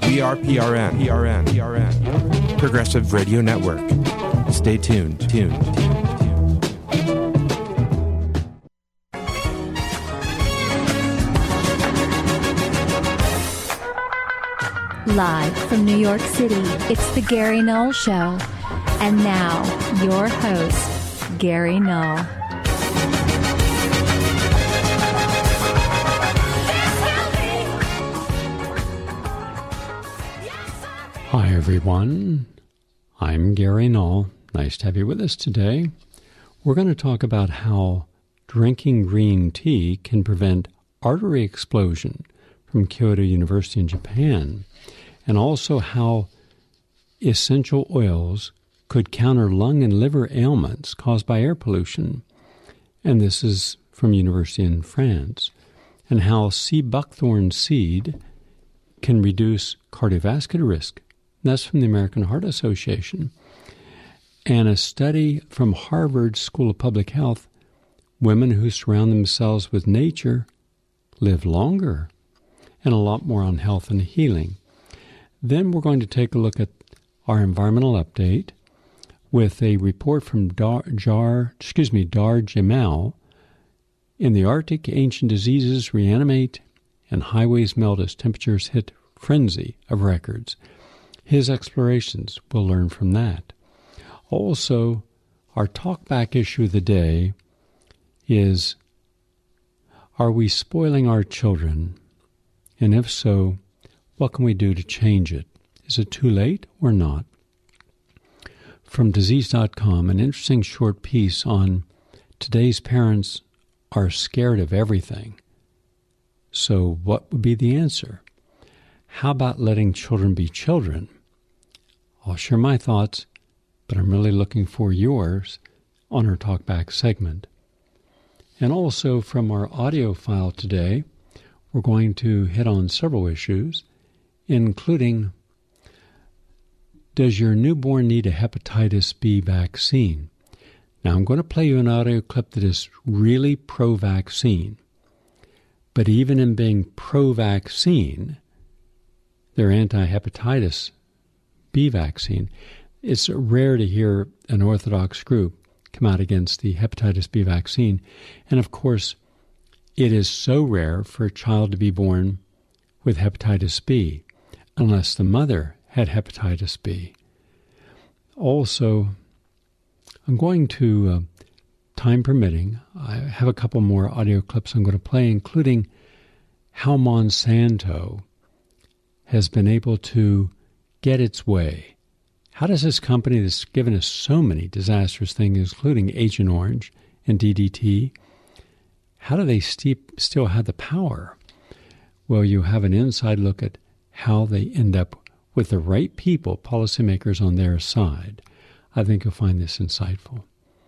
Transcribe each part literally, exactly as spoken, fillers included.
We are P R N, P R N, P R N, Progressive Radio Network. Stay tuned, tuned, tuned, tuned. Live from New York City, it's the Gary Null Show. And now, your host, Gary Null. Hi, everyone. I'm Gary Null. Nice to have you with us today. We're going to talk about how drinking green tea can prevent artery explosion from Kyoto University in Japan, and also how essential oils could counter lung and liver ailments caused by air pollution. And this is from University in France. And how sea buckthorn seed can reduce cardiovascular risk. That's from the American Heart Association. And a study from Harvard School of Public Health, women who surround themselves with nature live longer, and a lot more on health and healing. Then we're going to take a look at our environmental update with a report from Dar, Jar, excuse me, Dar Jamal. In the Arctic, ancient diseases reanimate and highways melt as temperatures hit frenzy of records. His explorations, we'll learn from that. Also, our talkback issue of the day is, are we spoiling our children? And if so, what can we do to change it? Is it too late or not? From disease dot com, an interesting short piece on today's parents are scared of everything. So what would be the answer? How about letting children be children? I'll share my thoughts, but I'm really looking for yours on our Talkback segment. And also from our audio file today, we're going to hit on several issues, including, does your newborn need a hepatitis B vaccine? Now, I'm going to play you an audio clip that is really pro-vaccine. But even in being pro-vaccine, they're anti-hepatitis B vaccine. It's rare to hear an Orthodox group come out against the hepatitis B vaccine. And of course, it is so rare for a child to be born with hepatitis B, unless the mother had hepatitis B. Also, I'm going to, uh, time permitting, I have a couple more audio clips I'm going to play, including how Monsanto has been able to get its way. How does this company that's given us so many disastrous things, including Agent Orange and D D T, how do they steep, still have the power? Well, you have an inside look at how they end up with the right people, policymakers on their side. I think you'll find this insightful.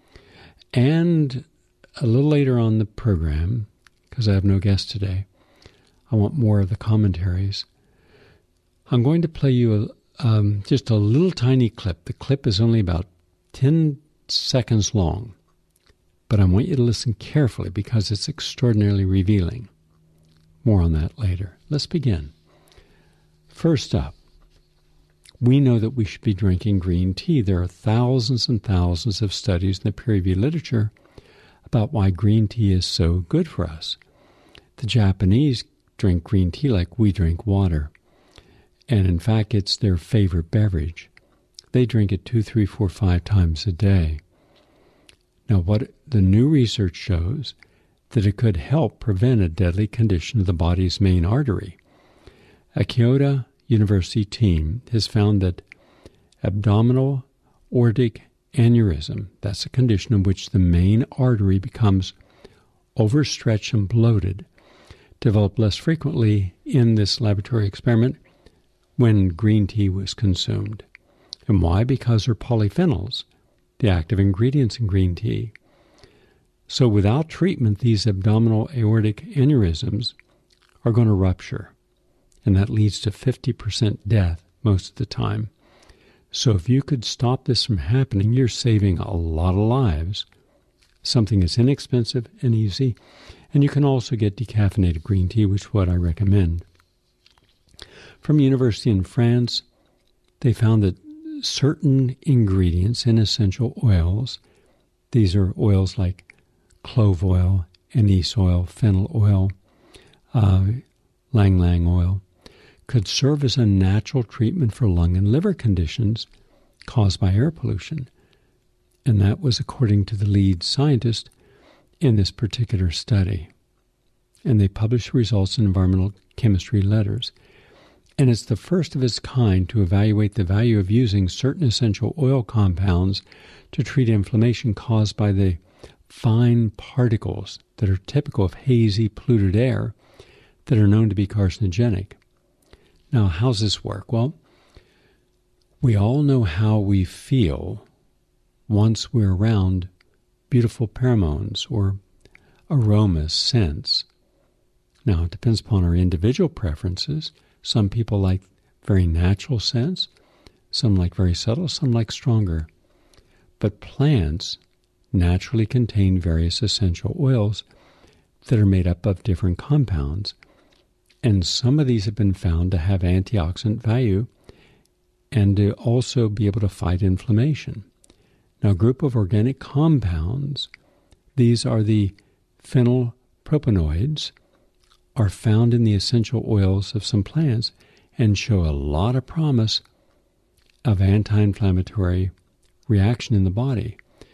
And a little later on the program, because I have no guest today, I want more of the commentaries. I'm going to play you a, um, just a little tiny clip. The clip is only about ten seconds long, but I want you to listen carefully because it's extraordinarily revealing. More on that later. Let's begin. First up, we know that we should be drinking green tea. There are thousands and thousands of studies in the peer-reviewed literature about why green tea is so good for us. The Japanese drink green tea like we drink water. And in fact, it's their favorite beverage. They drink it two, three, four, five times a day. Now, what the new research shows that it could help prevent a deadly condition of the body's main artery. A Kyoto University team has found that abdominal aortic aneurysm, that's a condition in which the main artery becomes overstretched and bloated, developed less frequently in this laboratory experiment when green tea was consumed. And why? Because they're polyphenols, the active ingredients in green tea. So without treatment, these abdominal aortic aneurysms are going to rupture, and that leads to fifty percent death most of the time. So if you could stop this from happening, you're saving a lot of lives, something that's inexpensive and easy. And you can also get decaffeinated green tea, which is what I recommend. from a university in France, they found that certain ingredients in essential oils, these are oils like clove oil, anise oil, fennel oil, uh, lang lang oil, could serve as a natural treatment for lung and liver conditions caused by air pollution. And that was according to the lead scientist in this particular study. And they published results in Environmental Chemistry Letters. And it's the first of its kind to evaluate the value of using certain essential oil compounds to treat inflammation caused by the fine particles that are typical of hazy, polluted air that are known to be carcinogenic. Now, how's this work? Well, we all know how we feel once we're around beautiful pheromones or aromas, scents. Now, it depends upon our individual preferences. Some people like very natural scents, some like very subtle, some like stronger. But plants naturally contain various essential oils that are made up of different compounds. And some of these have been found to have antioxidant value and to also be able to fight inflammation. Now, a group of organic compounds, these are the phenylpropanoids, are found in the essential oils of some plants and show a lot of promise of anti-inflammatory reaction in the body.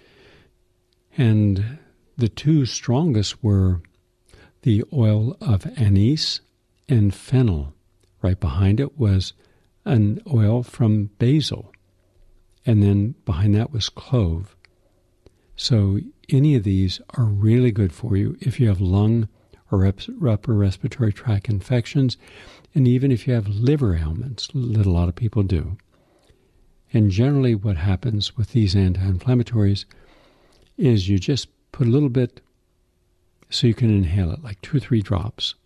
And the two strongest were the oil of anise and fennel. Right behind it was an oil from basil. And then behind that was clove. So any of these are really good for you if you have lung or upper respiratory tract infections, and even if you have liver ailments, that a lot of people do. And generally what happens with these anti-inflammatories is you just put a little bit so you can inhale it, like two or three drops.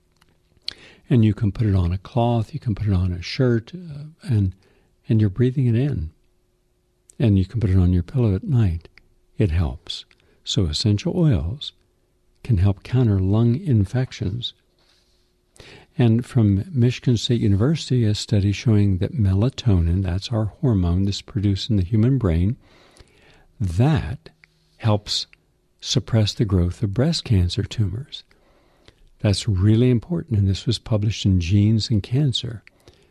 And you can put it on a cloth, you can put it on a shirt, uh, and and you're breathing it in. And you can put it on your pillow at night. It helps. So essential oils can help counter lung infections. And from Michigan State University, a study showing that melatonin, that's our hormone that's produced in the human brain, that helps suppress the growth of breast cancer tumors. That's really important, and this was published in Genes and Cancer.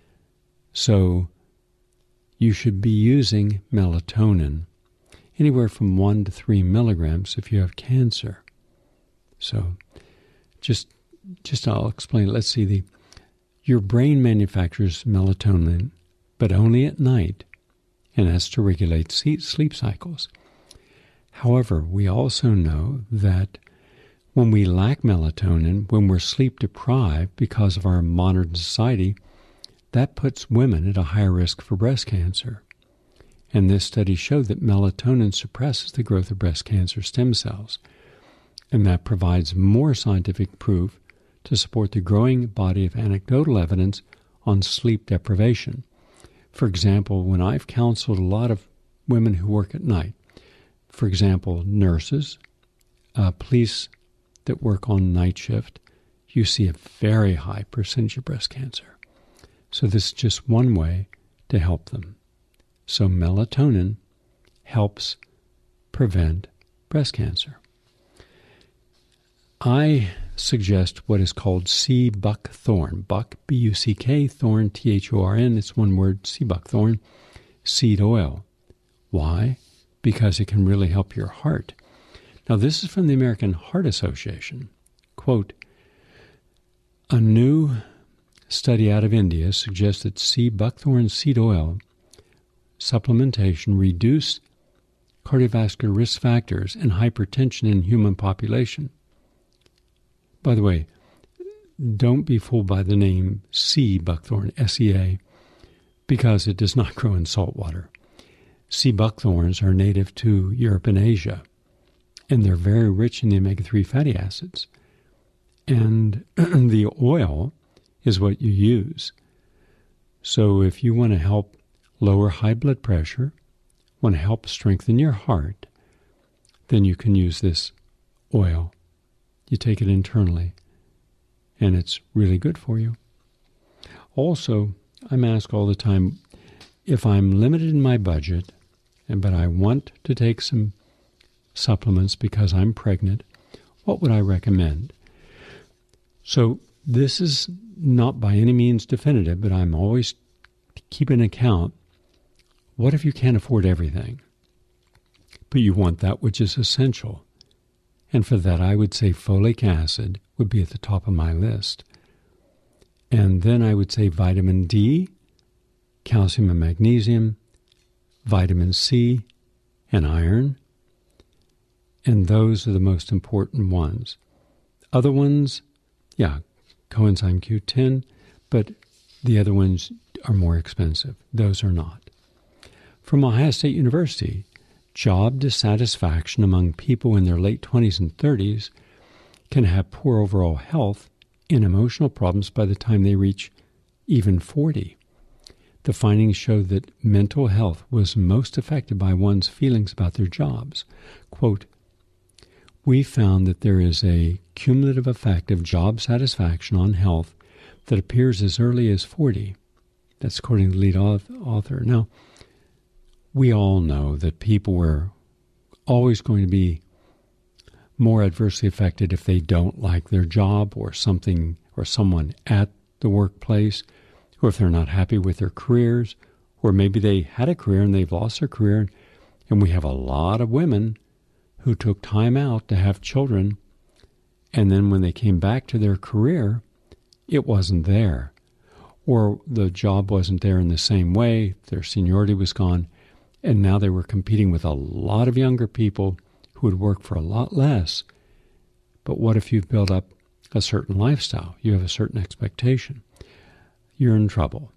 So you should be using melatonin anywhere from one to three milligrams if you have cancer. So just just I'll explain. Let's see. the Your brain manufactures melatonin, but only at night, and that's to regulate sleep cycles. However, we also know that when we lack melatonin, when we're sleep deprived because of our modern society, that puts women at a higher risk for breast cancer. And this study showed that melatonin suppresses the growth of breast cancer stem cells. And that provides more scientific proof to support the growing body of anecdotal evidence on sleep deprivation. For example, when I've counseled a lot of women who work at night, for example, nurses, uh, police that work on night shift, you see a very high percentage of breast cancer. So this is just one way to help them. So melatonin helps prevent breast cancer. I suggest what is called sea buckthorn. Buck, B U C K, thorn, T H O R N. It's one word, sea buckthorn, seed oil. Why? Because it can really help your heart. Now, this is from the American Heart Association. Quote, a new study out of India suggests that sea buckthorn seed oil supplementation reduced cardiovascular risk factors and hypertension in human population. By the way, don't be fooled by the name sea buckthorn, S E A, because it does not grow in salt water. Sea buckthorns are native to Europe and Asia, and they're very rich in the omega three fatty acids. And the oil is what you use. So if you want to help lower high blood pressure, want to help strengthen your heart, then you can use this oil. You take it internally, and it's really good for you. Also, I'm asked all the time, if I'm limited in my budget, and but I want to take some supplements because I'm pregnant, what would I recommend? So this is not by any means definitive, but I'm always keeping account, what if you can't afford everything? But you want that which is essential. And for that, I would say folic acid would be at the top of my list. And then I would say vitamin D, calcium and magnesium, vitamin C, and iron. And those are the most important ones. Other ones, yeah, coenzyme Q ten, but the other ones are more expensive. Those are not. From Ohio State University, job dissatisfaction among people in their late twenties and thirties can have poor overall health and emotional problems by the time they reach even forty. The findings show that mental health was most affected by one's feelings about their jobs. Quote, "We found that there is a cumulative effect of job satisfaction on health that appears as early as forty. That's according to the lead author. Now, we all know that people were always going to be more adversely affected if they don't like their job or something or someone at the workplace, or if they're not happy with their careers, or maybe they had a career and they've lost their career. And we have a lot of women who took time out to have children, and then when they came back to their career, it wasn't there. Or the job wasn't there in the same way, their seniority was gone, and now they were competing with a lot of younger people who would work for a lot less. But what if you've built up a certain lifestyle? You have a certain expectation. You're in trouble.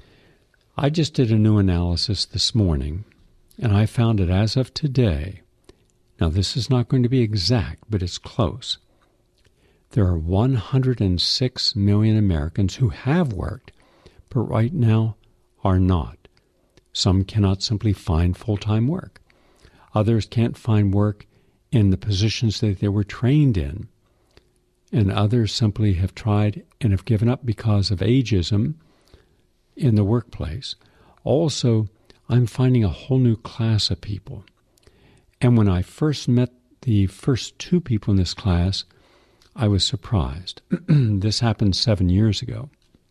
I just did a new analysis this morning, and I found that as of today, now this is not going to be exact, but it's close, there are one hundred six million Americans who have worked, but right now are not. Some cannot simply find full-time work. Others can't find work in the positions that they were trained in. And others simply have tried and have given up because of ageism in the workplace. Also, I'm finding a whole new class of people. And when I first met the first two people in this class, I was surprised. This happened seven years ago.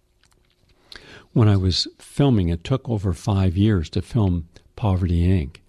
When I was filming, it took over five years to film Poverty, Incorporated.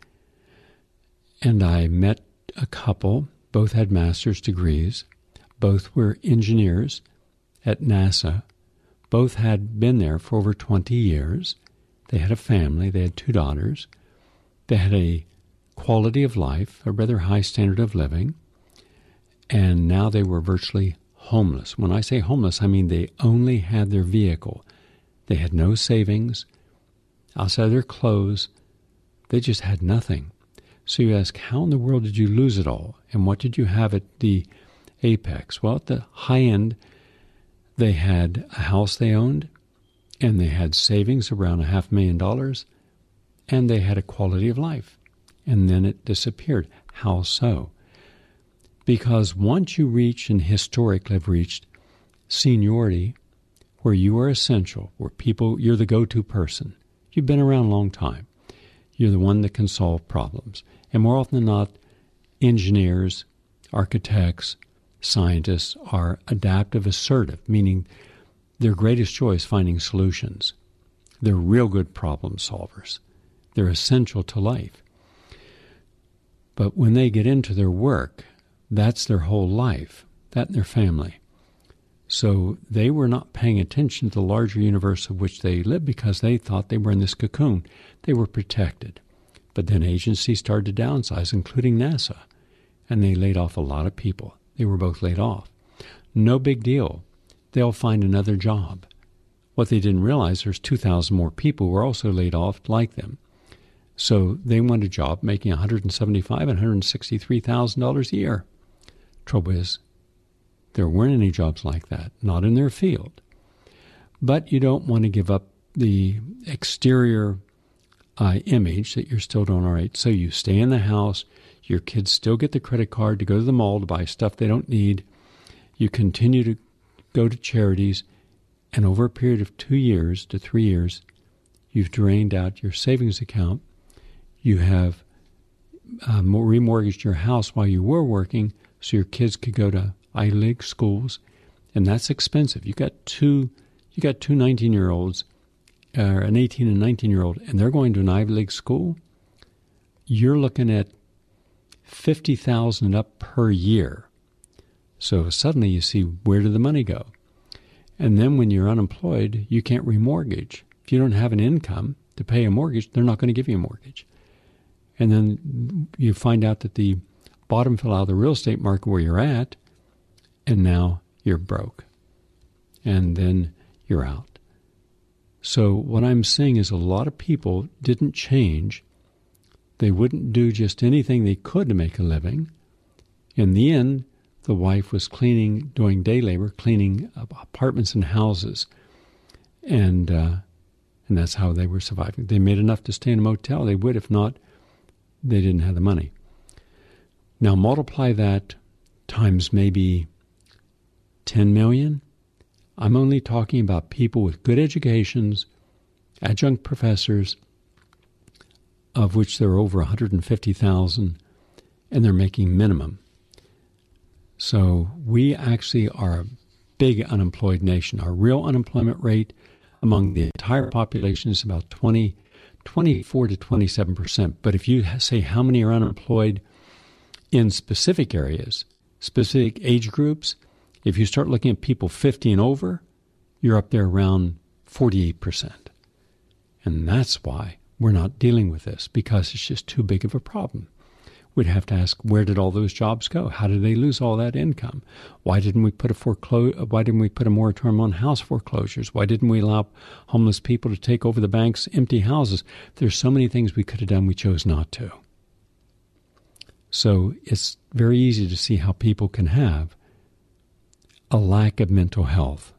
And I met a couple, both had master's degrees, both were engineers at NASA, both had been there for over twenty years. They had a family, they had two daughters. They had a quality of life, a rather high standard of living, and now they were virtually homeless. When I say homeless, I mean they only had their vehicle. They had no savings. Outside of their clothes, they just had nothing. So you ask, how in the world did you lose it all? And what did you have at the apex? Well, at the high end, they had a house they owned, and they had savings around a half million dollars, and they had a quality of life. And then it disappeared. How so? Because once you reach, and historically have reached, seniority, where you are essential, where people, you're the go-to person. You've been around a long time. You're the one that can solve problems. And more often than not, engineers, architects, scientists are adaptive assertive, meaning their greatest joy is finding solutions. They're real good problem solvers. They're essential to life. But when they get into their work, that's their whole life, that and their family. So they were not paying attention to the larger universe of which they lived because they thought they were in this cocoon. They were protected. But then agencies started to downsize, including NASA, and they laid off a lot of people. They were both laid off. No big deal. They'll find another job. What they didn't realize, there's two thousand more people who were also laid off like them. So they want a job making one hundred seventy-five thousand dollars and one hundred sixty-three thousand dollars a year. Trouble is, there weren't any jobs like that, not in their field. But you don't want to give up the exterior uh, image that you're still doing all right. So you stay in the house. Your kids still get the credit card to go to the mall to buy stuff they don't need. You continue to go to charities. and over a period of two years to three years, you've drained out your savings account, you have uh, remortgaged your house while you were working so your kids could go to Ivy League schools, and that's expensive. You got two, you got two nineteen-year-olds, uh, an eighteen and nineteen-year-old, and they're going to an Ivy League school. You're looking at fifty thousand dollars up per year. So suddenly you see, where did the money go? And then when you're unemployed, you can't remortgage. If you don't have an income to pay a mortgage, they're not going to give you a mortgage. And then you find out that the bottom fell out of the real estate market where you're at, and now you're broke. And then you're out. So what I'm saying is a lot of people didn't change. They wouldn't do just anything they could to make a living. In the end, the wife was cleaning, doing day labor, cleaning apartments and houses. And uh, and that's how they were surviving. They made enough to stay in a motel. They would, if not, they didn't have the money. Now multiply that times maybe ten million. I'm only talking about people with good educations, adjunct professors, of which there are over one hundred fifty thousand, and they're making minimum. So we actually are a big unemployed nation. Our real unemployment rate among the entire population is about twenty, twenty-four to twenty-seven percent. But if you say how many are unemployed in specific areas, specific age groups, if you start looking at people fifty and over, you're up there around forty-eight percent. And that's why we're not dealing with this, because it's just too big of a problem. We'd have to ask, where did all those jobs go? How did they lose all that income? Why didn't we put a foreclo- Why didn't we put a moratorium on house foreclosures? Why didn't we allow homeless people to take over the bank's empty houses? There's so many things we could have done. We chose not to. So it's very easy to see how people can have a lack of mental health.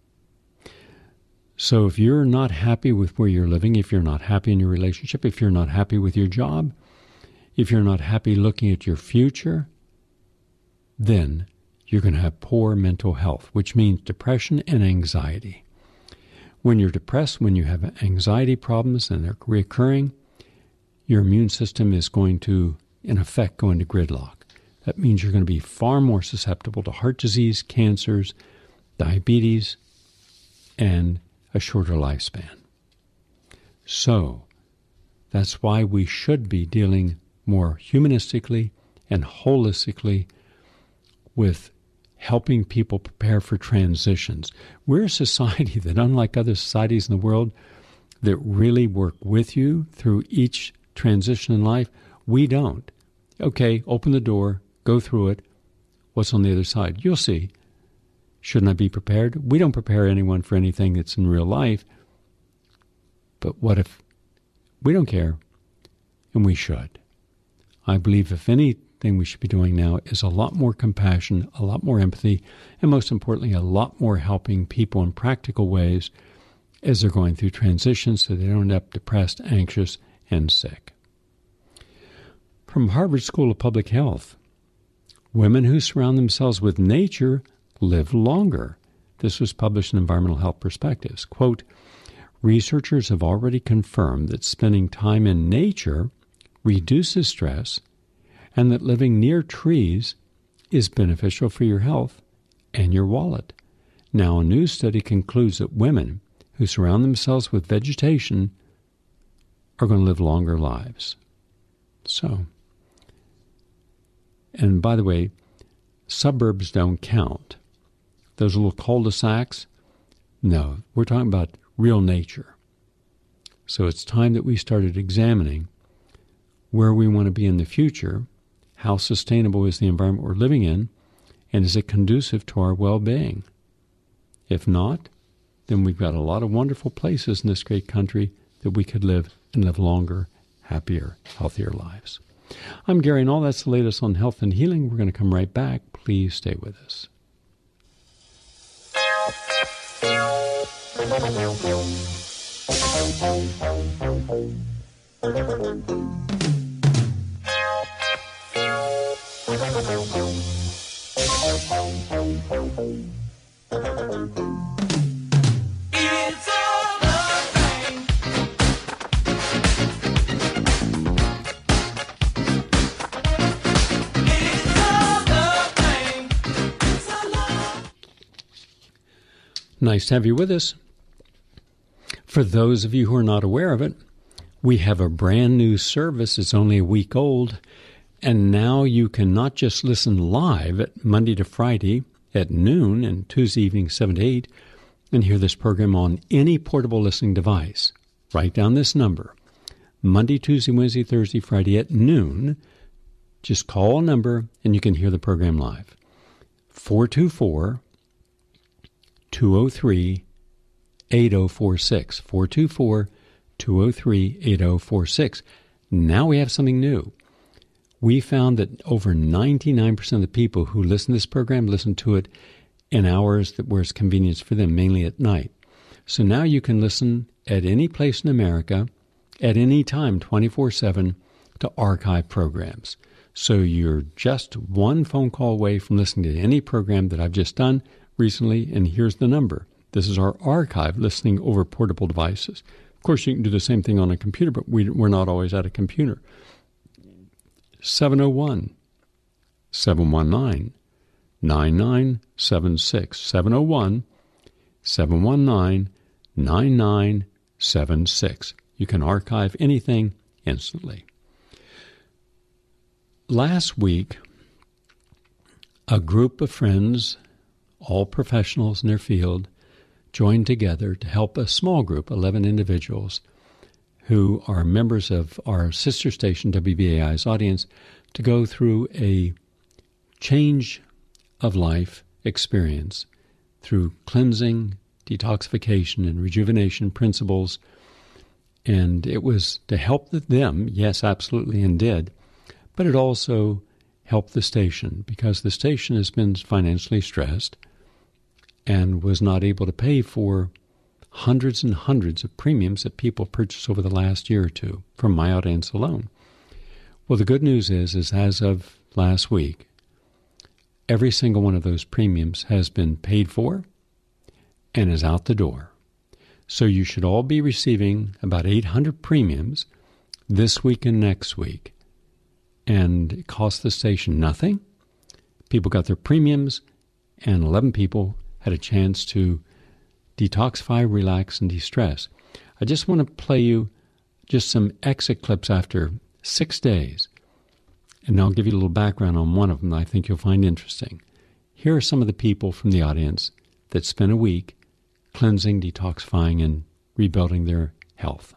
So if you're not happy with where you're living, if you're not happy in your relationship, if you're not happy with your job, if you're not happy looking at your future, then you're going to have poor mental health, which means depression and anxiety. When you're depressed, when you have anxiety problems and they're recurring, your immune system is going to, in effect, go into gridlock. That means you're going to be far more susceptible to heart disease, cancers, diabetes, and a shorter lifespan. So that's why we should be dealing more humanistically and holistically with helping people prepare for transitions. We're a society that, unlike other societies in the world that really work with you through each transition in life, we don't. Okay, open the door, go through it. What's on the other side? You'll see. Shouldn't I be prepared? We don't prepare anyone for anything that's in real life. But what if we don't care, and we should? I believe if anything we should be doing now is a lot more compassion, a lot more empathy, and most importantly, a lot more helping people in practical ways as they're going through transitions so they don't end up depressed, anxious, and sick. From Harvard School of Public Health, women who surround themselves with nature live longer. This was published in Environmental Health Perspectives. Quote, researchers have already confirmed that spending time in nature reduces stress and that living near trees is beneficial for your health and your wallet. Now, a new study concludes that women who surround themselves with vegetation are going to live longer lives. So, and by the way, suburbs don't count. Those little cul-de-sacs, no, we're talking about real nature. So it's time that we started examining where we want to be in the future, how sustainable is the environment we're living in, and is it conducive to our well-being? If not, then we've got a lot of wonderful places in this great country that we could live and live longer, happier, healthier lives. I'm Gary Null. That's the latest on health and healing. We're going to come right back. Please stay with us. Nice to have you with us. For those of you who are not aware of it, we have a brand new service. It's only a week old, and now you can not just listen live at Monday to Friday at noon and Tuesday evening seven to eight and hear this program on any portable listening device. Write down this number. Monday, Tuesday, Wednesday, Thursday, Friday at noon. Just call a number and you can hear the program live. four two four, two zero three, eight zero four six. four two four, two zero three, eight zero four six. Now we have something new. We found that over ninety-nine percent of the people who listen to this program listen to it in hours that were as convenient for them, mainly at night. So now you can listen at any place in America, at any time, twenty-four seven, to archive programs. So you're just one phone call away from listening to any program that I've just done recently, and here's the number. This is our archive listening over portable devices. Of course, you can do the same thing on a computer, but we, we're not always at a computer. seven oh one, seven one nine, nine nine seven six. seven oh one, seven one nine, nine nine seven six. You can archive anything instantly. Last week, a group of friends, all professionals in their field, joined together to help a small group, eleven individuals, who are members of our sister station, W B A I's audience, to go through a change of life experience through cleansing, detoxification, and rejuvenation principles. And it was to help them, yes, absolutely, and did, but it also helped the station because the station has been financially stressed and was not able to pay for hundreds and hundreds of premiums that people purchased over the last year or two from my audience alone. Well, the good news is, is as of last week, every single one of those premiums has been paid for and is out the door. So you should all be receiving about eight hundred premiums this week and next week. And it cost the station nothing. People got their premiums, and eleven people had a chance to detoxify, relax, and de-stress. I just want to play you just some exit clips after six days, and I'll give you a little background on one of them that I think you'll find interesting. Here are some of the people from the audience that spent a week cleansing, detoxifying, and rebuilding their health.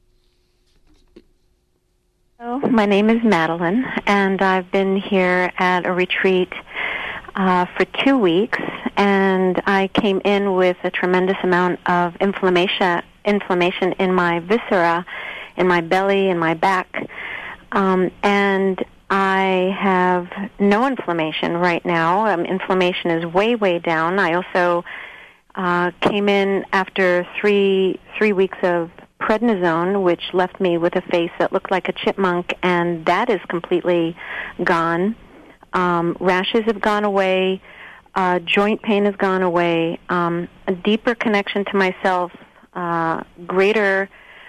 Hello, my name is Madeline, and I've been here at a retreat uh, for two weeks, and I came in with a tremendous amount of inflammation, inflammation in my viscera, in my belly, in my back, um, and I have no inflammation right now. Um, inflammation is way, way down. I also uh, came in after three three weeks of prednisone, which left me with a face that looked like a chipmunk, and that is completely gone. Um, rashes have gone away. Uh, joint pain has gone away. Um, a deeper connection to myself, uh, greater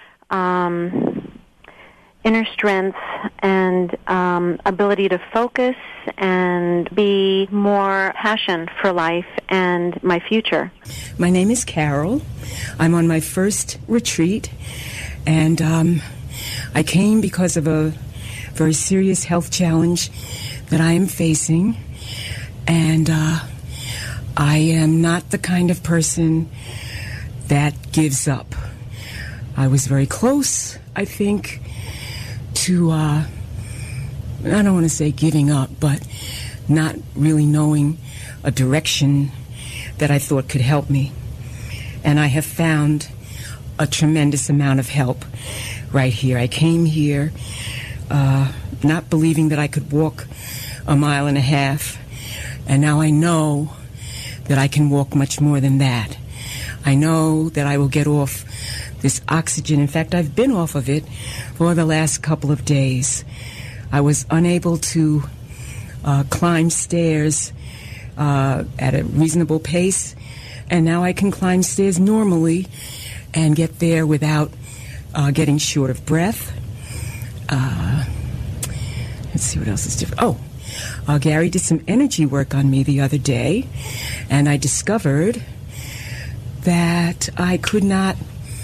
um, inner strength, and um, ability to focus and be more passion for life and my future. My name is Carol. I'm on my first retreat, and um, I came because of a very serious health challenge that I am facing, and uh, I am not the kind of person that gives up. I was very close, I think, to, uh, I don't want to say giving up, but not really knowing a direction that I thought could help me. And I have found a tremendous amount of help right here. I came here uh, not believing that I could walk a mile and a half, and now I know that I can walk much more than that. I know that I will get off this oxygen. In fact, I've been off of it for the last couple of days. I was unable to uh, climb stairs uh, at a reasonable pace, and now I can climb stairs normally and get there without uh, getting short of breath. Uh, let's see what else is different. Oh, uh, Gary did some energy work on me the other day, and I discovered that I could not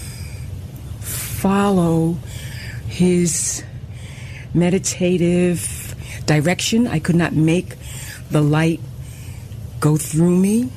follow his meditative direction. I could not make the light go through me.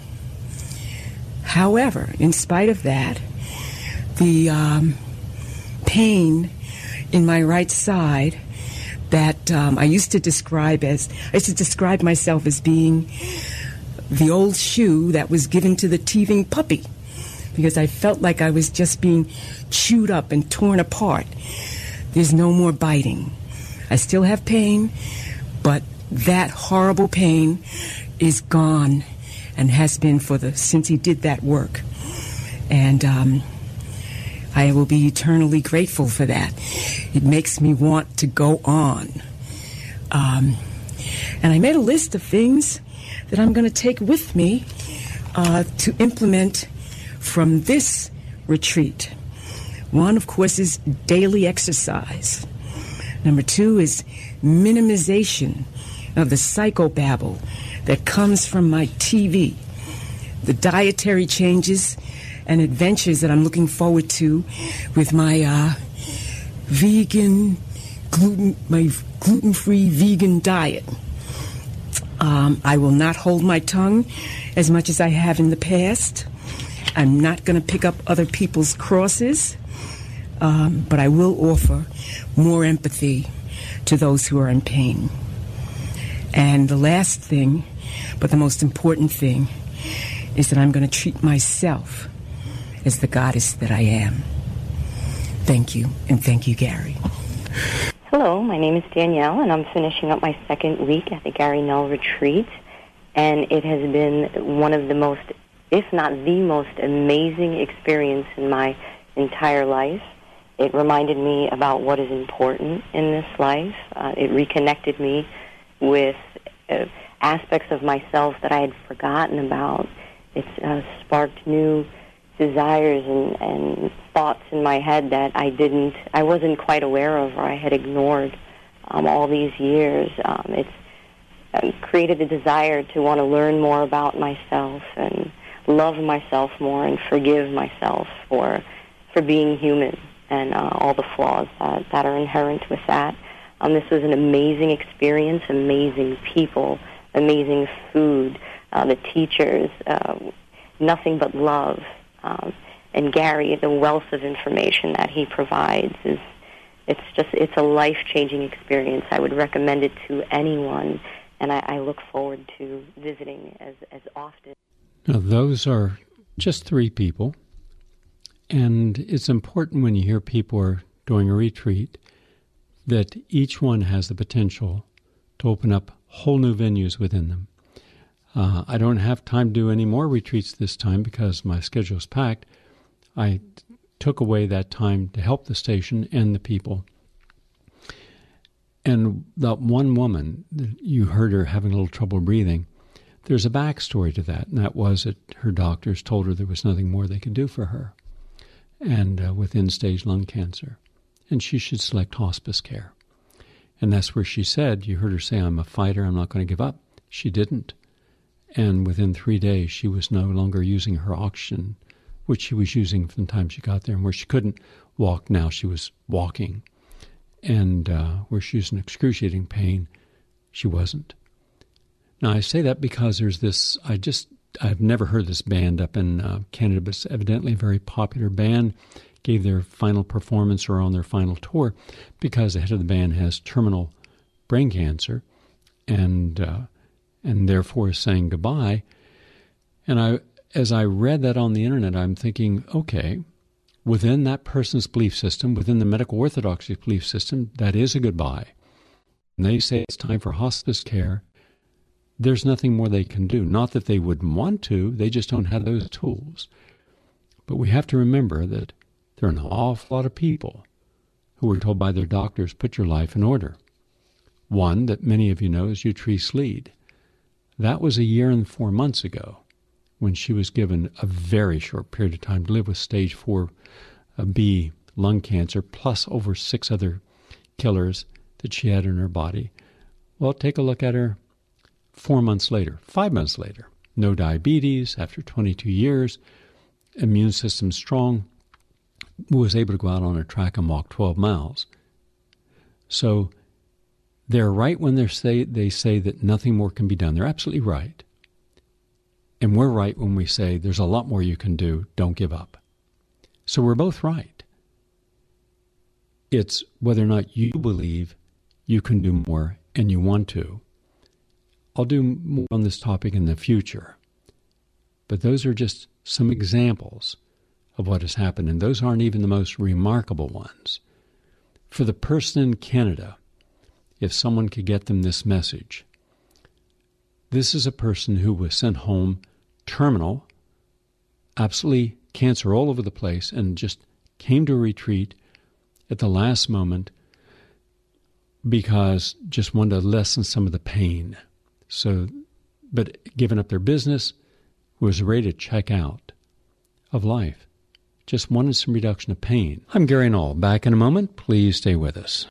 However, in spite of that, the um, pain in my right side that um, I used to describe as, I used to describe myself as being the old shoe that was given to the teething puppy, because I felt like I was just being chewed up and torn apart. There's no more biting. I still have pain, but that horrible pain is gone and has been for the since he did that work. And um, I will be eternally grateful for that. It makes me want to go on. Um, and I made a list of things that I'm going to take with me uh, to implement from this retreat. One, of course, is daily exercise. Number two is minimization of the psychobabble that comes from my T V. The dietary changes and adventures that I'm looking forward to with my uh, vegan, gluten, my gluten-free vegan diet. Um, I will not hold my tongue as much as I have in the past. I'm not going to pick up other people's crosses, um, but I will offer more empathy to those who are in pain. And the last thing, but the most important thing, is that I'm going to treat myself as the goddess that I am. Thank you, and thank you, Gary. Hello, my name is Danielle, and I'm finishing up my second week at the Gary Null Retreat, and it has been one of the most, if not the most amazing experience in my entire life. It reminded me about what is important in this life. Uh, it reconnected me with uh, aspects of myself that I had forgotten about. It's uh, sparked new desires and, and thoughts in my head that I didn't, I wasn't quite aware of, or I had ignored um, all these years. Um, it's uh, created a desire to want to learn more about myself and love myself more and forgive myself for for being human and uh, all the flaws that, that are inherent with that. Um, this was an amazing experience, amazing people, amazing food, uh, the teachers, uh, nothing but love. Um, and Gary, the wealth of information that he provides is, it's just, it's a life-changing experience. I would recommend it to anyone, and I, I look forward to visiting as, as often. Now, those are just three people, and it's important when you hear people are doing a retreat that each one has the potential to open up whole new venues within them. Uh, I don't have time to do any more retreats this time because my schedule is packed. I t- took away that time to help the station and the people. And that one woman, you heard her having a little trouble breathing, there's a backstory to that, and that was that her doctors told her there was nothing more they could do for her, and uh, with end-stage lung cancer, and she should select hospice care. And that's where she said, you heard her say, I'm a fighter, I'm not going to give up. She didn't. And within three days, she was no longer using her oxygen, which she was using from the time she got there. And where she couldn't walk now, she was walking. And uh, where she was in excruciating pain, she wasn't. Now, I say that because there's this, I just, I've never heard this band up in uh, Canada, but it's evidently a very popular band, gave their final performance or on their final tour because the head of the band has terminal brain cancer. And... Uh, and therefore is saying goodbye. And I, as I read that on the internet, I'm thinking, okay, within that person's belief system, within the medical orthodoxy belief system, that is a goodbye. And they say it's time for hospice care. There's nothing more they can do. Not that they wouldn't want to, they just don't have those tools. But we have to remember that there are an awful lot of people who were told by their doctors, put your life in order. One that many of you know is Utrice Lead. That was a year and four months ago when she was given a very short period of time to live with stage four B lung cancer, plus over six other killers that she had in her body. Well, take a look at her four months later, five months later. No diabetes after twenty-two years, immune system strong, was able to go out on a track and walk twelve miles. So they're right when they say, they say that nothing more can be done. They're absolutely right. And we're right when we say there's a lot more you can do. Don't give up. So we're both right. It's whether or not you believe you can do more and you want to. I'll do more on this topic in the future. But those are just some examples of what has happened, and those aren't even the most remarkable ones. For the person in Canada, if someone could get them this message, this is a person who was sent home terminal, absolutely cancer all over the place, and just came to a retreat at the last moment because just wanted to lessen some of the pain. So, but giving up their business, was ready to check out of life. Just wanted some reduction of pain. I'm Gary Null. Back in a moment. Please stay with us.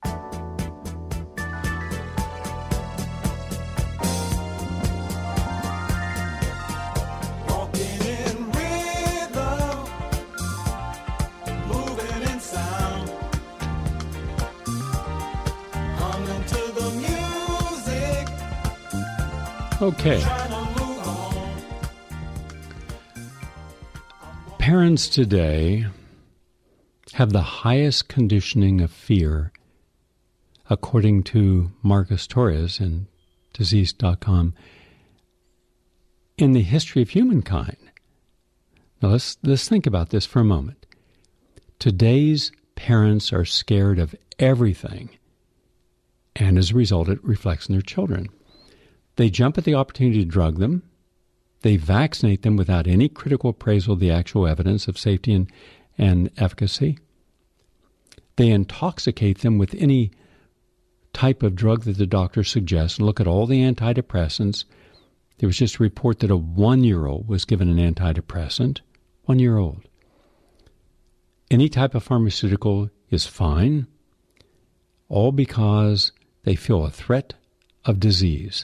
Okay. Parents today have the highest conditioning of fear, according to Marcus Torres in disease dot com, in the history of humankind. Now let's, let's think about this for a moment. Today's parents are scared of everything, and as a result, it reflects in their children. They jump at the opportunity to drug them. They vaccinate them without any critical appraisal of the actual evidence of safety and, and efficacy. They intoxicate them with any type of drug that the doctor suggests and look at all the antidepressants. There was just a report that a one-year-old was given an antidepressant. One-year-old. Any type of pharmaceutical is fine, all because they feel a threat of disease.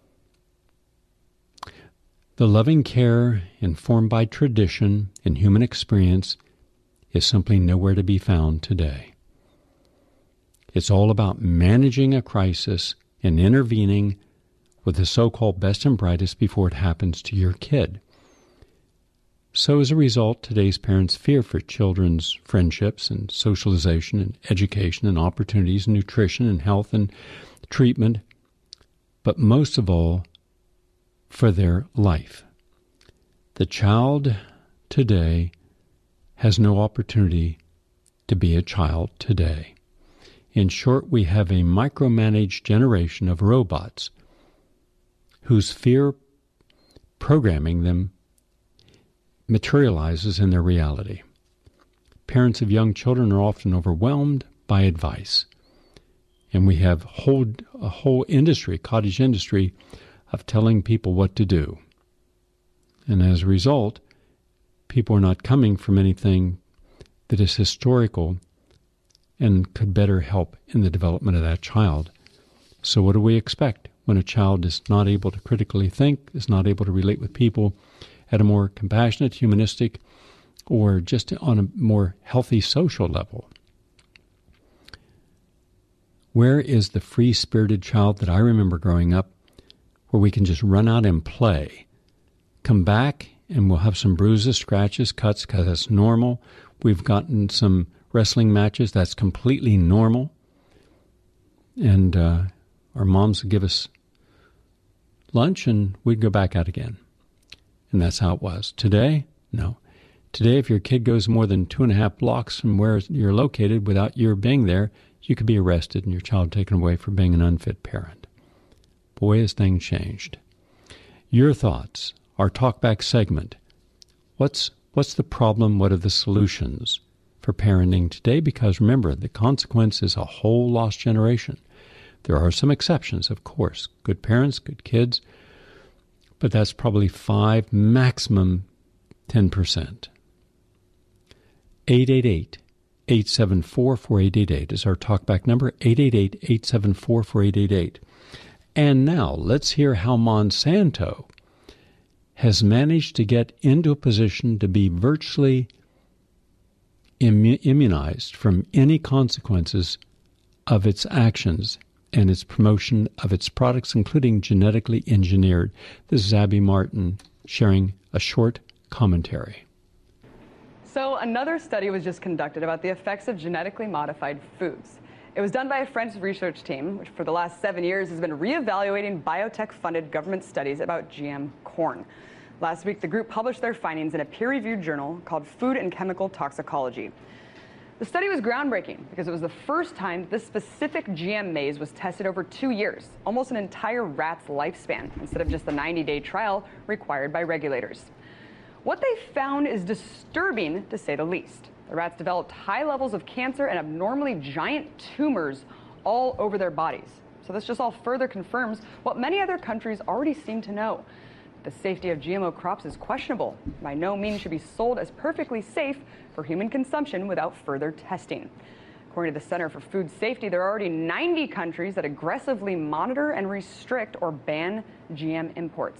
The loving care informed by tradition and human experience is simply nowhere to be found today. It's all about managing a crisis and intervening with the so-called best and brightest before it happens to your kid. So as a result, today's parents fear for children's friendships and socialization and education and opportunities and nutrition and health and treatment, but most of all, for their life. The child today has no opportunity to be a child today. In short, we have a micromanaged generation of robots whose fear programming them materializes in their reality. Parents of young children are often overwhelmed by advice. And we have whole, a whole industry, cottage industry, of telling people what to do. And as a result, people are not coming from anything that is historical and could better help in the development of that child. So what do we expect when a child is not able to critically think, is not able to relate with people at a more compassionate, humanistic, or just on a more healthy social level? Where is the free-spirited child that I remember growing up, where we can just run out and play, come back, and we'll have some bruises, scratches, cuts, because that's normal. We've gotten some wrestling matches. That's completely normal. And uh, our moms would give us lunch, and we'd go back out again. And that's how it was. Today, no. Today, if your kid goes more than two and a half blocks from where you're located without your being there, you could be arrested and your child taken away for being an unfit parent. Boy, has things changed. Your thoughts, our talkback segment. What's what's the problem? What are the solutions for parenting today? Because remember, the consequence is a whole lost generation. There are some exceptions, of course. Good parents, good kids. But that's probably five, maximum ten percent. eight eight eight, eight seven four, four eight eight eight is our talkback number, eight eight eight, eight seven four, four eight eight eight. And now, let's hear how Monsanto has managed to get into a position to be virtually immu- immunized from any consequences of its actions and its promotion of its products, including genetically engineered. This is Abby Martin sharing a short commentary. So another study was just conducted about the effects of genetically modified foods. It was done by a French research team, which for the last seven years has been reevaluating biotech-funded government studies about G M corn. Last week, the group published their findings in a peer-reviewed journal called Food and Chemical Toxicology. The study was groundbreaking because it was the first time that this specific G M maize was tested over two years, almost an entire rat's lifespan, instead of just the ninety-day trial required by regulators. What they found is disturbing, to say the least. The rats developed high levels of cancer and abnormally giant tumors all over their bodies. So this just all further confirms what many other countries already seem to know. The safety of G M O crops is questionable. By no means should be sold as perfectly safe for human consumption without further testing. According to the Center for Food Safety, there are already ninety countries that aggressively monitor and restrict or ban G M imports.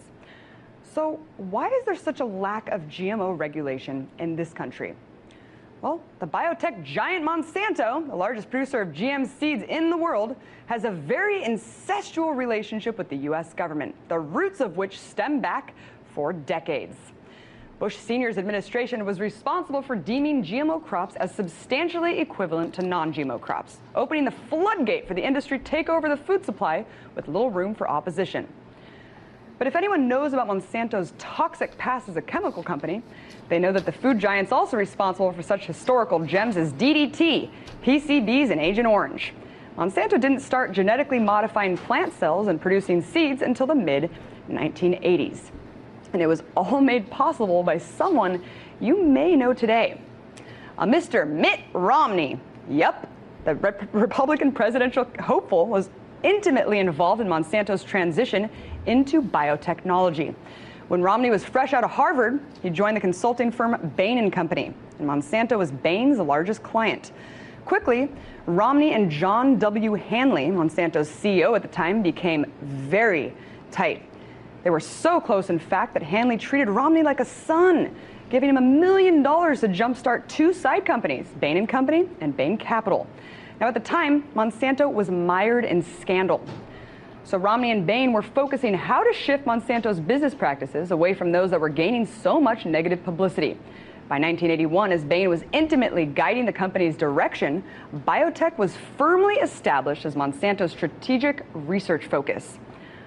So why is there such a lack of G M O regulation in this country? Well, the biotech giant Monsanto, the largest producer of G M seeds in the world, has a very incestual relationship with the U S government, the roots of which stem back for decades. Bush Senior's administration was responsible for deeming G M O crops as substantially equivalent to non-G M O crops, opening the floodgate for the industry to take over the food supply with little room for opposition. But if anyone knows about Monsanto's toxic past as a chemical company, they know that the food giant's also responsible for such historical gems as D D T, P C Bs, and Agent Orange. Monsanto didn't start genetically modifying plant cells and producing seeds until the mid nineteen eighties. And it was all made possible by someone you may know today, a Mister Mitt Romney. Yep, the Re- Republican presidential hopeful was intimately involved in Monsanto's transition into biotechnology. When Romney was fresh out of Harvard, he joined the consulting firm Bain and Company, and Monsanto was Bain's largest client. Quickly, Romney and John W. Hanley, Monsanto's C E O at the time, became very tight. They were so close, in fact, that Hanley treated Romney like a son, giving him a million dollars to jumpstart two side companies, Bain and Company and Bain Capital. Now, at the time, Monsanto was mired in scandal. So Romney and Bain were focusing how to shift Monsanto's business practices away from those that were gaining so much negative publicity. By nineteen eighty-one, as Bain was intimately guiding the company's direction, biotech was firmly established as Monsanto's strategic research focus.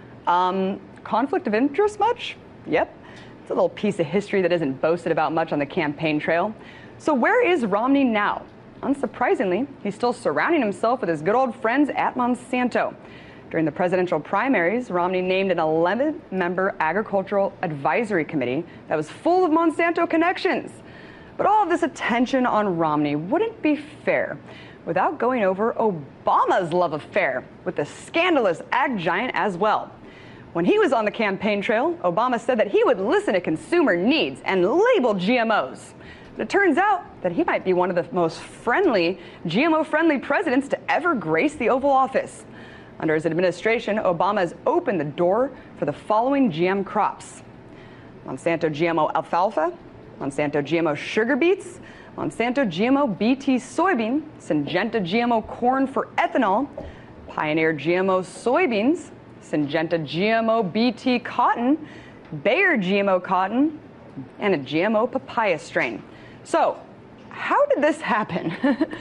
Um, conflict of interest much? Yep. It's a little piece of history that isn't boasted about much on the campaign trail. So where is Romney now? Unsurprisingly, he's still surrounding himself with his good old friends at Monsanto. During the presidential primaries, Romney named an eleven-member agricultural advisory committee that was full of Monsanto connections. But all of this attention on Romney wouldn't be fair without going over Obama's love affair with the scandalous ag giant as well. When he was on the campaign trail, Obama said that he would listen to consumer needs and label G M Os. But it turns out that he might be one of the most friendly, G M O-friendly presidents to ever grace the Oval Office. Under his administration, Obama has opened the door for the following G M crops: Monsanto G M O alfalfa, Monsanto G M O sugar beets, Monsanto G M O B T soybean, Syngenta G M O corn for ethanol, Pioneer G M O soybeans, Syngenta G M O B T cotton, Bayer G M O cotton, and a G M O papaya strain. So, how did this happen?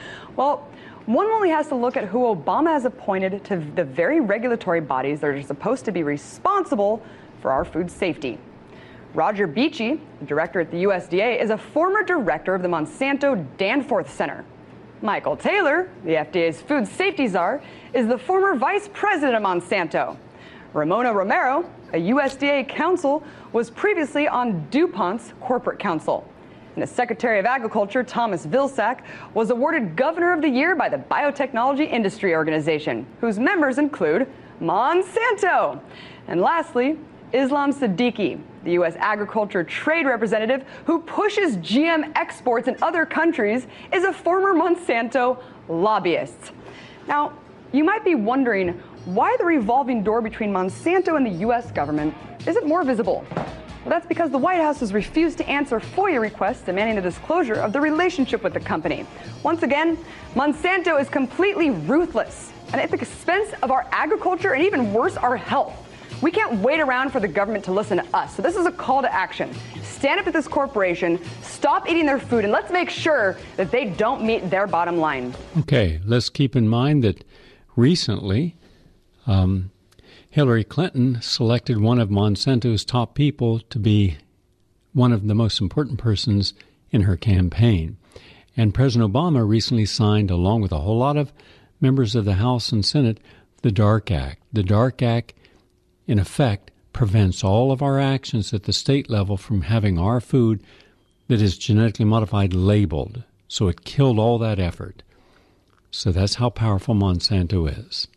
Well, one only has to look at who Obama has appointed to the very regulatory bodies that are supposed to be responsible for our food safety. Roger Beachy, director at the U S D A, is a former director of the Monsanto Danforth Center. Michael Taylor, the F D A's food safety czar, is the former vice president of Monsanto. Ramona Romero, a U S D A counsel, was previously on DuPont's corporate counsel. And the Secretary of Agriculture, Thomas Vilsack, was awarded Governor of the Year by the Biotechnology Industry Organization, whose members include Monsanto. And lastly, Islam Siddiqui, the U S Agriculture Trade Representative who pushes G M exports in other countries, is a former Monsanto lobbyist. Now, you might be wondering why the revolving door between Monsanto and the U S government isn't more visible. Well, that's because the White House has refused to answer FOIA requests demanding the disclosure of the relationship with the company. Once again, Monsanto is completely ruthless and at the expense of our agriculture and even worse, our health. We can't wait around for the government to listen to us. So this is a call to action. Stand up to this corporation, stop eating their food, and let's make sure that they don't meet their bottom line. Okay, let's keep in mind that recently um, Hillary Clinton selected one of Monsanto's top people to be one of the most important persons in her campaign. And President Obama recently signed, along with a whole lot of members of the House and Senate, the DARK Act. The DARK Act, in effect, prevents all of our actions at the state level from having our food that is genetically modified labeled. So it killed all that effort. So that's how powerful Monsanto is.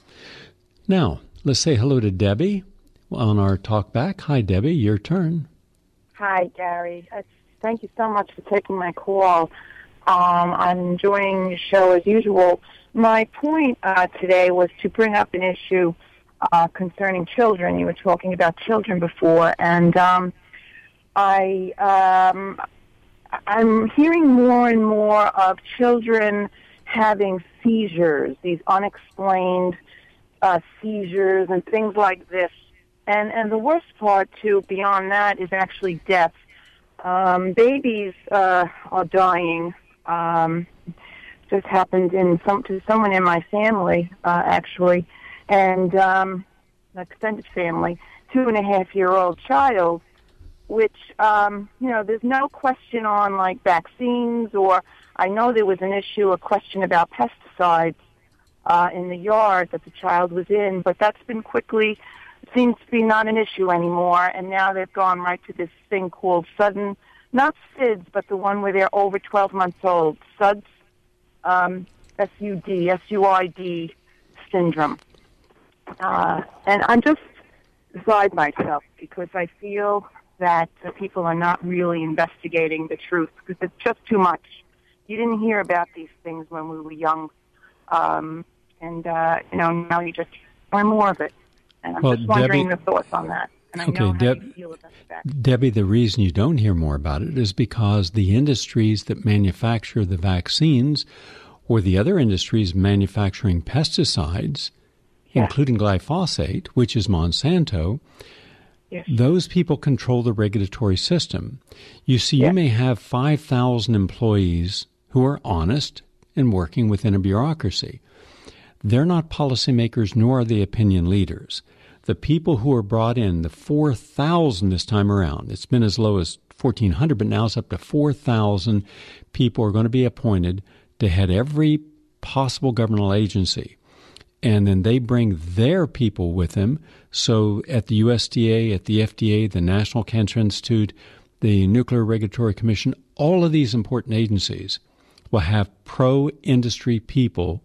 Now, let's say hello to Debbie on our talk back. Hi, Debbie, your turn. Hi, Gary. Uh, thank you so much for taking my call. Um, I'm enjoying the show as usual. My point uh, today was to bring up an issue uh, concerning children. You were talking about children before, and um, I, um, I'm hearing more and more of children having seizures, these unexplained uh, seizures and things like this. And and the worst part, too, beyond that, is actually death. Um, babies uh, are dying. Um, just happened in some to someone in my family, uh, actually, and um, an extended family, two and a half year old child, which um, you know, there's no question on like vaccines, or I know there was an issue, a question about pesticides uh, in the yard that the child was in, but that's been quickly seems to be not an issue anymore, and now they've gone right to this thing called sudden, not S I D S, but the one where they're over twelve months old, S U D S, um, S U D, S U I D syndrome. Uh, and I'm just beside myself because I feel that uh, people are not really investigating the truth because it's just too much. You didn't hear about these things when we were young, um, and, uh, you know, now you just learn more of it. And I'm well, just wondering Debbie, the thoughts on that. And I okay, know how Deb, you feel about that. Debbie, the reason you don't hear more about it is because the industries that manufacture the vaccines or the other industries manufacturing pesticides, yeah. including glyphosate, which is Monsanto, yes. those people control the regulatory system. You see, yes. you may have five thousand employees who are honest and working within a bureaucracy. They're not policymakers, nor are they opinion leaders. The people who are brought in, the four thousand this time around, it's been as low as fourteen hundred, but now it's up to four thousand people are going to be appointed to head every possible governmental agency. And then they bring their people with them. So at the U S D A, at the F D A, the National Cancer Institute, the Nuclear Regulatory Commission, all of these important agencies will have pro-industry people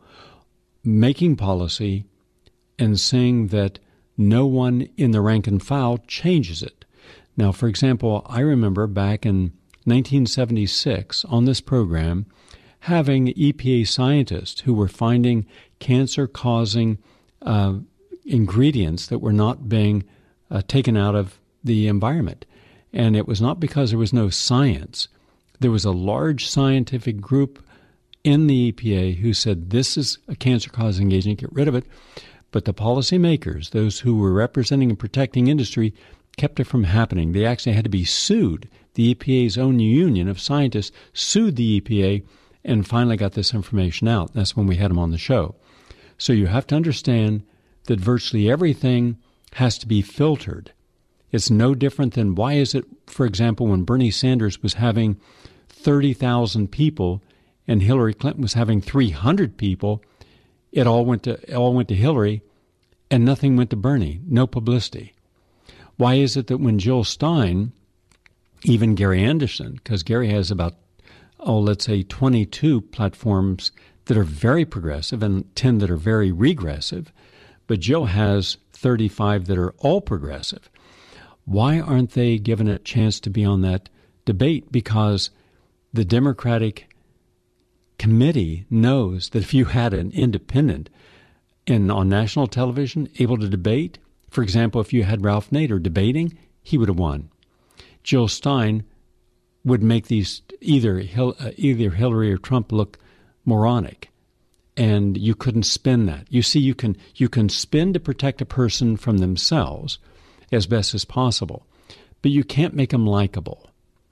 making policy and saying that no one in the rank and file changes it. Now, for example, I remember back in nineteen seventy-six on this program having E P A scientists who were finding cancer-causing uh, ingredients that were not being uh, taken out of the environment. And it was not because there was no science. There was a large scientific group in the E P A who said this is a cancer-causing agent, get rid of it. But the policymakers, those who were representing and protecting industry, kept it from happening. They actually had to be sued. The E P A's own union of scientists sued the E P A and finally got this information out. That's when we had them on the show. So you have to understand that virtually everything has to be filtered. It's no different than why is it, for example, when Bernie Sanders was having thirty thousand people and Hillary Clinton was having three hundred people, it all went to it all went to Hillary, and nothing went to Bernie. No publicity. Why is it that when Jill Stein, even Gary Anderson, because Gary has about oh, let's say twenty-two platforms that are very progressive and ten that are very regressive, but Jill has thirty-five that are all progressive. Why aren't they given a chance to be on that debate? Because the Democratic committee knows that if you had an independent and on national television able to debate, for example, if you had Ralph Nader debating, he would have won. Jill Stein would make these either Hil- uh, either Hillary or Trump look moronic, and you couldn't spin that. You see, you can you can spin to protect a person from themselves as best as possible, but you can't make them likable.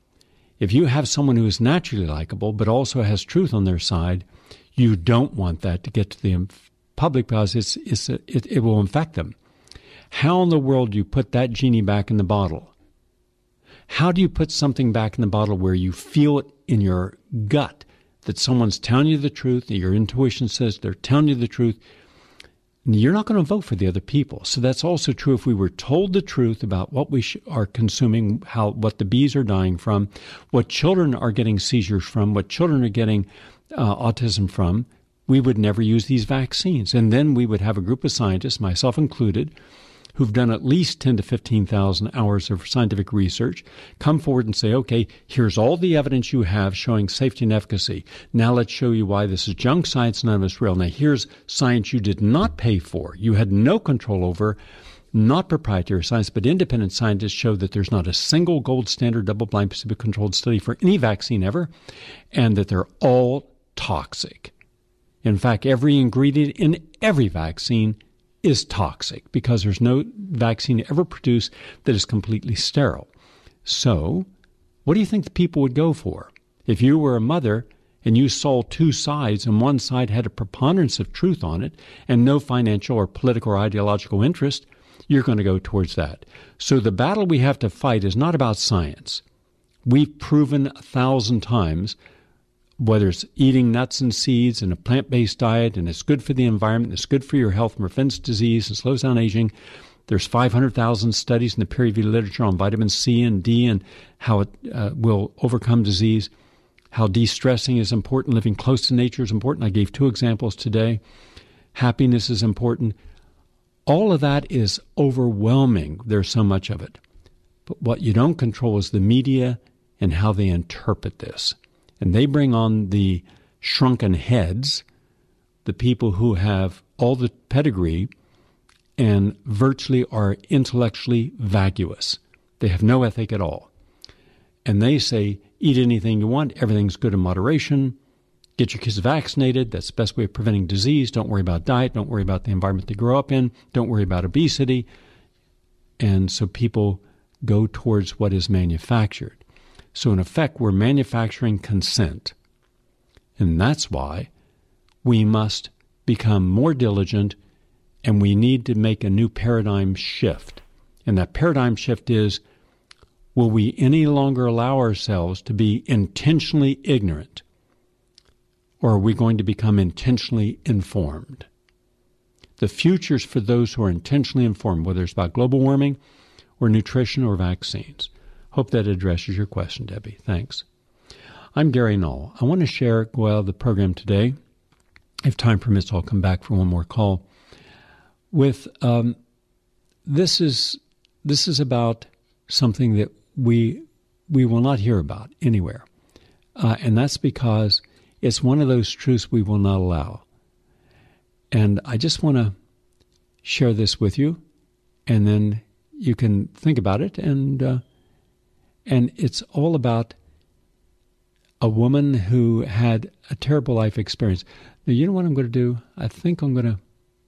If you have someone who is naturally likable but also has truth on their side, you don't want that to get to the public because it's, it's a, it, it will infect them. How in the world do you put that genie back in the bottle? How do you put something back in the bottle where you feel it in your gut that someone's telling you the truth, that your intuition says they're telling you the truth? You're not going to vote for the other people. So that's also true if we were told the truth about what we sh- are consuming, how what the bees are dying from, what children are getting seizures from, what children are getting uh, autism from. We would never use these vaccines. And then we would have a group of scientists, myself included, who've done at least ten to fifteen thousand hours of scientific research, come forward and say, okay, here's all the evidence you have showing safety and efficacy. Now let's show you why this is junk science, none of it's real. Now here's science you did not pay for. You had no control over, not proprietary science, but independent scientists show that there's not a single gold standard double-blind placebo-controlled study for any vaccine ever, and that they're all toxic. In fact, every ingredient in every vaccine is toxic because there's no vaccine ever produced that is completely sterile. So, what do you think the people would go for? If you were a mother and you saw two sides and one side had a preponderance of truth on it and no financial or political or ideological interest, you're going to go towards that. So the battle we have to fight is not about science. We've proven a thousand times whether it's eating nuts and seeds and a plant-based diet, and it's good for the environment, it's good for your health, and prevents disease and slows down aging. There's five hundred thousand studies in the peer-reviewed literature on vitamin C and D and how it uh, will overcome disease, how de-stressing is important, living close to nature is important. I gave two examples today. Happiness is important. All of that is overwhelming. There's so much of it. But what you don't control is the media and how they interpret this. And they bring on the shrunken heads, the people who have all the pedigree and virtually are intellectually vacuous. They have no ethic at all. And they say, eat anything you want, everything's good in moderation, get your kids vaccinated, that's the best way of preventing disease, don't worry about diet, don't worry about the environment they grow up in, don't worry about obesity. And so people go towards what is manufactured. So in effect, we're manufacturing consent. And that's why we must become more diligent and we need to make a new paradigm shift. And that paradigm shift is, will we any longer allow ourselves to be intentionally ignorant? Or are we going to become intentionally informed? The future's for those who are intentionally informed, whether it's about global warming or nutrition or vaccines. Hope that addresses your question, Debbie. Thanks. I'm Gary Null. I want to share, well, the program today. If time permits, I'll come back for one more call. With um, this is this is about something that we we will not hear about anywhere, uh, and that's because it's one of those truths we will not allow. And I just want to share this with you, and then you can think about it. And uh, and it's all about a woman who had a terrible life experience. Now, you know what I'm going to do? I think I'm going to.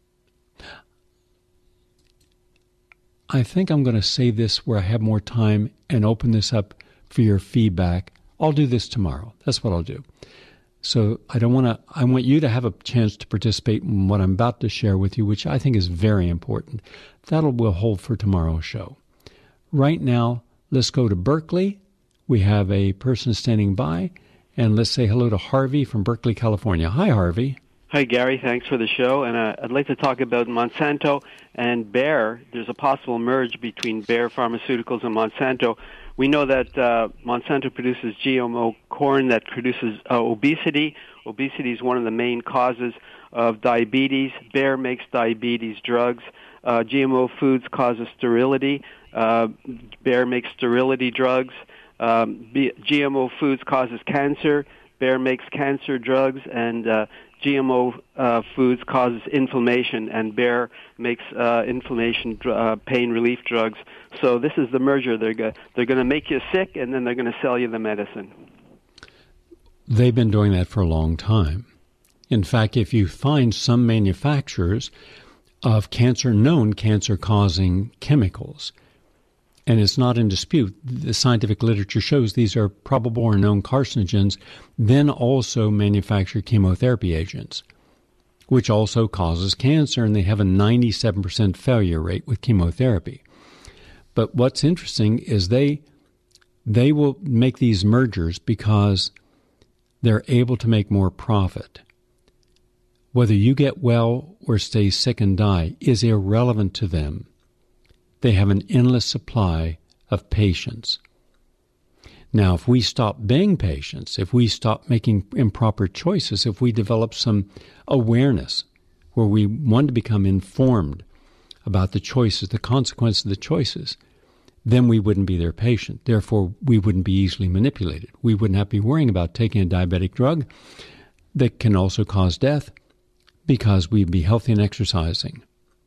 I think I'm going to save this where I have more time and open this up for your feedback. I'll do this tomorrow. That's what I'll do. So I don't want to, I want you to have a chance to participate in what I'm about to share with you, which I think is very important. That'll will hold for tomorrow's show. Right now, let's go to Berkeley. We have a person standing by, and let's say hello to Harvey from Berkeley, California. Hi, Harvey. Hi, Gary. Thanks for the show. And uh, I'd like to talk about Monsanto and Bayer. There's a possible merge between Bayer Pharmaceuticals and Monsanto. We know that uh, Monsanto produces G M O corn that produces uh, obesity. Obesity is one of the main causes of diabetes. Bayer makes diabetes drugs. Uh, G M O foods causes sterility. Uh, Bayer makes sterility drugs. Um, B- G M O foods causes cancer. Bayer makes cancer drugs, and uh, G M O uh, foods causes inflammation, and Bayer makes uh, inflammation uh, pain relief drugs. So this is the merger. They're go- they're going to make you sick, and then they're going to sell you the medicine. They've been doing that for a long time. In fact, if you find some manufacturers of cancer, known cancer-causing chemicals, and it's not in dispute, the scientific literature shows these are probable or known carcinogens, then also manufacture chemotherapy agents, which also causes cancer, and they have a ninety-seven percent failure rate with chemotherapy. But what's interesting is they they will make these mergers because they're able to make more profit. Whether you get well or stay sick and die is irrelevant to them. They have an endless supply of patients. Now, if we stop being patients, if we stop making improper choices, if we develop some awareness where we want to become informed about the choices, the consequences of the choices, then we wouldn't be their patient. Therefore, we wouldn't be easily manipulated. We would not be worrying about taking a diabetic drug that can also cause death because we'd be healthy and exercising.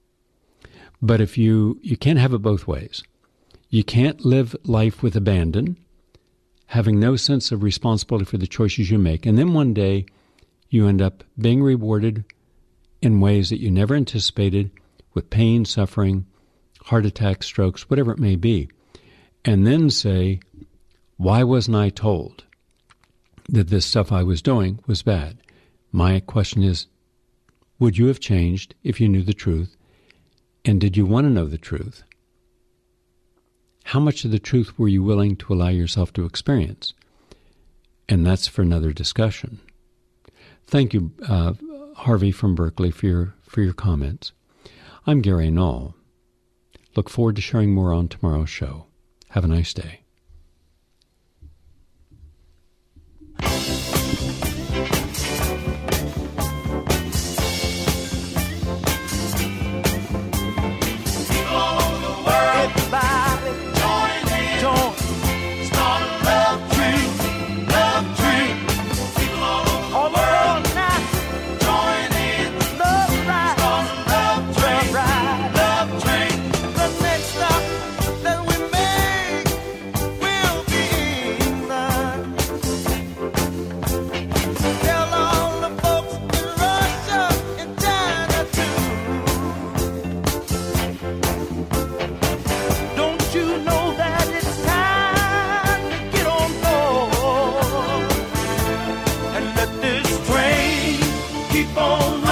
But if you, you can't have it both ways. You can't live life with abandon, having no sense of responsibility for the choices you make, and then one day you end up being rewarded in ways that you never anticipated with pain, suffering, heart attacks, strokes, whatever it may be, and then say, why wasn't I told that this stuff I was doing was bad? My question is, would you have changed if you knew the truth? And did you want to know the truth? How much of the truth were you willing to allow yourself to experience? And that's for another discussion. Thank you, uh, Harvey from Berkeley, for your, for your comments. I'm Gary Null. Look forward to sharing more on tomorrow's show. Have a nice day. Keep on